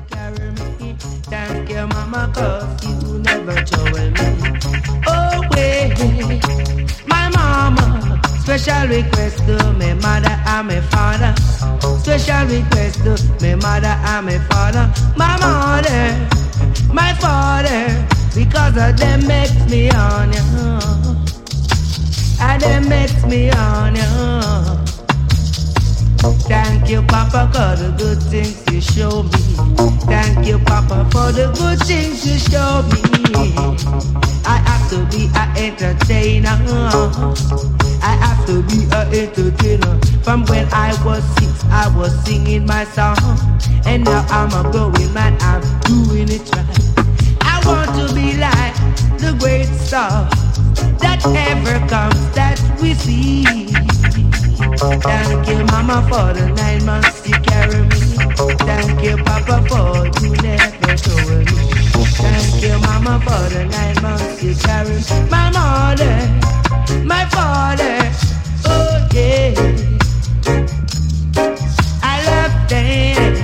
you carry me. Thank you, mama, cause you never trouble me. Oh, wait, my mama. Special request to my mother and my father. Special request to my mother and my father. My mother, my father, because of them makes me on you. And them makes me on you. Thank you, Papa, for the good things you show me. Thank you, Papa, for the good things you show me. I have to be an entertainer. I have to be an entertainer. From when I was 6, I was singing my song. And now I'm a growing man, I'm doing it right. I want to be like the great star that ever comes that we see. Thank you, mama, for the 9 months you carry me. Thank you, papa, for you never told me. Thank you, mama, for the 9 months you carry me. My mother, my father, oh yeah, I love them.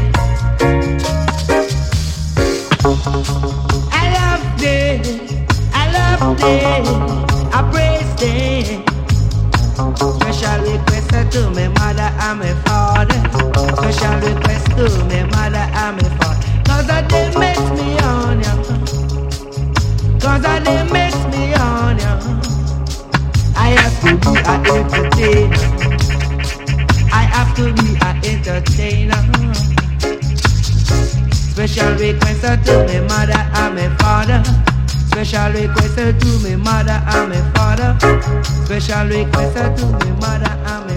I love them. I love them. I praise them. Special request to my mother and my father. Special request to my mother and my father. Cause of them makes me on ya. Cause of them makes me on ya. I have to be an entertainer. I have to be an entertainer. Special request to my mother and my father. Special request to my mother and my father. Special request to my mother and my father.